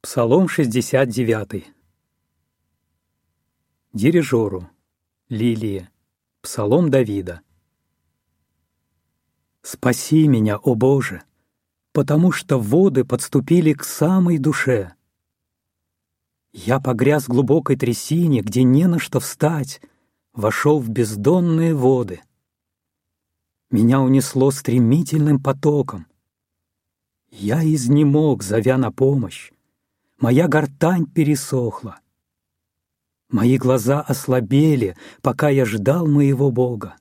Псалом 69. Дирижеру. Лилия. Псалом Давида. «Спаси меня, о Боже, потому что воды подступили к самой душе. Я погряз в глубокой трясине, где не на что встать, вошел в бездонные воды. Меня унесло стремительным потоком. Я изнемог, зовя на помощь. Моя гортань пересохла. Мои глаза ослабели, пока я ждал моего Бога.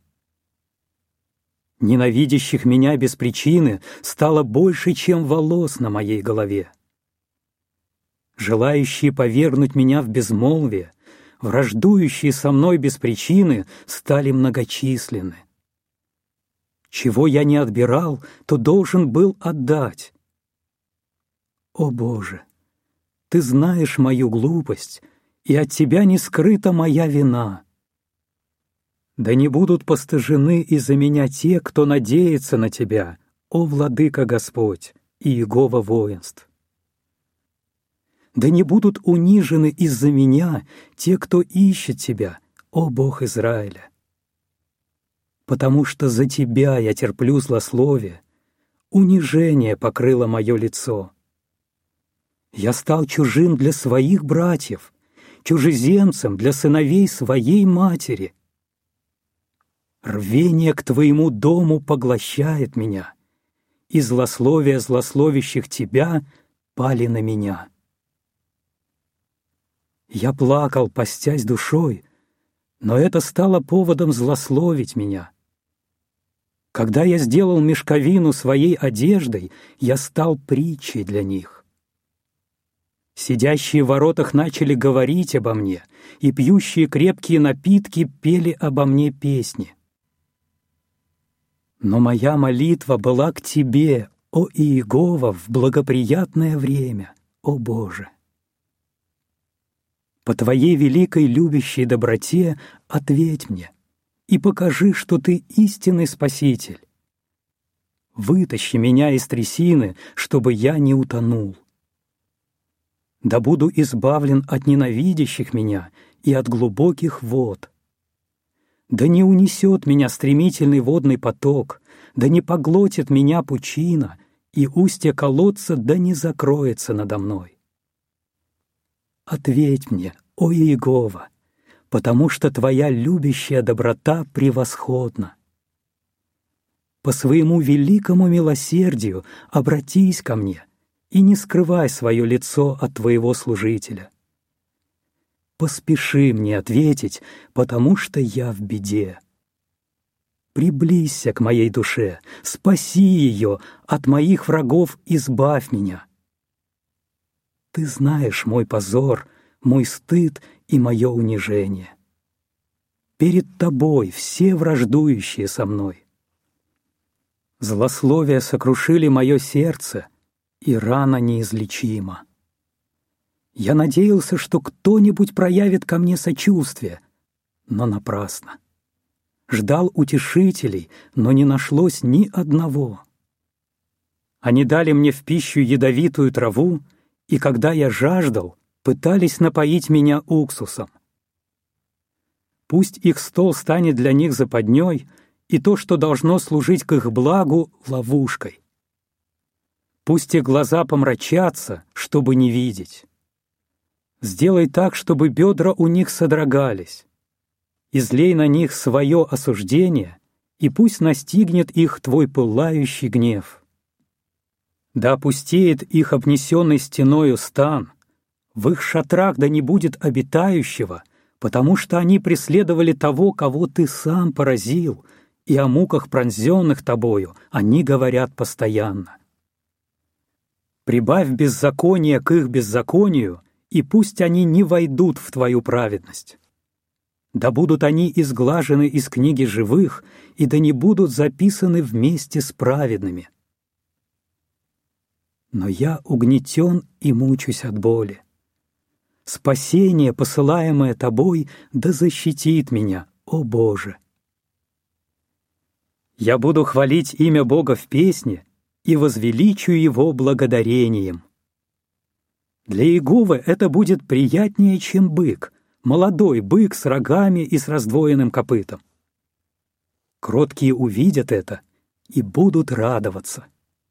Ненавидящих меня без причины стало больше, чем волос на моей голове. Желающие повергнуть меня в безмолвие, враждующие со мной без причины, стали многочисленны. Чего я не отбирал, то должен был отдать. О Боже! Ты знаешь мою глупость, и от Тебя не скрыта моя вина. Да не будут постыжены из-за меня те, кто надеется на Тебя, о Владыка Господь и Иегова воинств. Да не будут унижены из-за меня те, кто ищет Тебя, о Бог Израиля. Потому что за Тебя я терплю злословие, унижение покрыло мое лицо. Я стал чужим для своих братьев, чужеземцем для сыновей своей матери. Рвение к Твоему дому поглощает меня, и злословия злословящих Тебя пали на меня. Я плакал, постясь душой, но это стало поводом злословить меня. Когда я сделал мешковину своей одеждой, я стал притчей для них. Сидящие в воротах начали говорить обо мне, и пьющие крепкие напитки пели обо мне песни. Но моя молитва была к Тебе, о Иегова, в благоприятное время, о Боже. По Твоей великой любящей доброте ответь мне и покажи, что Ты истинный Спаситель. Вытащи меня из трясины, чтобы я не утонул. Да буду избавлен от ненавидящих меня и от глубоких вод. Да не унесет меня стремительный водный поток, да не поглотит меня пучина, и устье колодца да не закроется надо мной. Ответь мне, о Иегова, потому что Твоя любящая доброта превосходна. По своему великому милосердию обратись ко мне, и не скрывай свое лицо от Твоего служителя. Поспеши мне ответить, потому что я в беде. Приблизься к моей душе, спаси ее, от моих врагов избавь меня. Ты знаешь мой позор, мой стыд и мое унижение. Перед Тобой все враждующие со мной. Злословия сокрушили мое сердце, и рана неизлечима. Я надеялся, что кто-нибудь проявит ко мне сочувствие, но напрасно. Ждал утешителей, но не нашлось ни одного. Они дали мне в пищу ядовитую траву, и когда я жаждал, пытались напоить меня уксусом. Пусть их стол станет для них западней, и то, что должно служить к их благу, ловушкой. Пусть их глаза помрачатся, чтобы не видеть. Сделай так, чтобы бедра у них содрогались. Излей на них свое осуждение, и пусть настигнет их Твой пылающий гнев. Да опустеет их обнесенный стеною стан, в их шатрах да не будет обитающего, потому что они преследовали того, кого Ты сам поразил, и о муках, пронзенных Тобою, они говорят постоянно. Прибавь беззаконие к их беззаконию, и пусть они не войдут в Твою праведность. Да будут они изглажены из книги живых, и да не будут записаны вместе с праведными. Но я угнетен и мучусь от боли. Спасение, посылаемое Тобой, да защитит меня, о Боже. Я буду хвалить имя Бога в песне и возвеличу Его благодарением. Для Иеговы это будет приятнее, чем бык, молодой бык с рогами и с раздвоенным копытом. Кроткие увидят это и будут радоваться.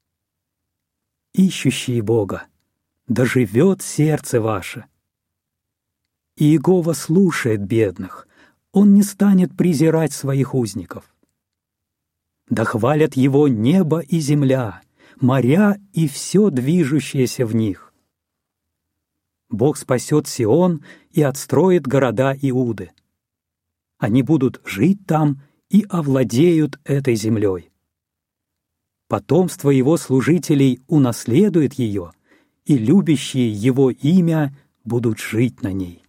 Ищущие Бога, да живет сердце ваше. Иегова слушает бедных, Он не станет презирать своих узников. Да хвалят Его небо и земля, моря и все движущееся в них. Бог спасет Сион и отстроит города Иуды. Они будут жить там и овладеют этой землей. Потомство Его служителей унаследует ее, и любящие Его имя будут жить на ней.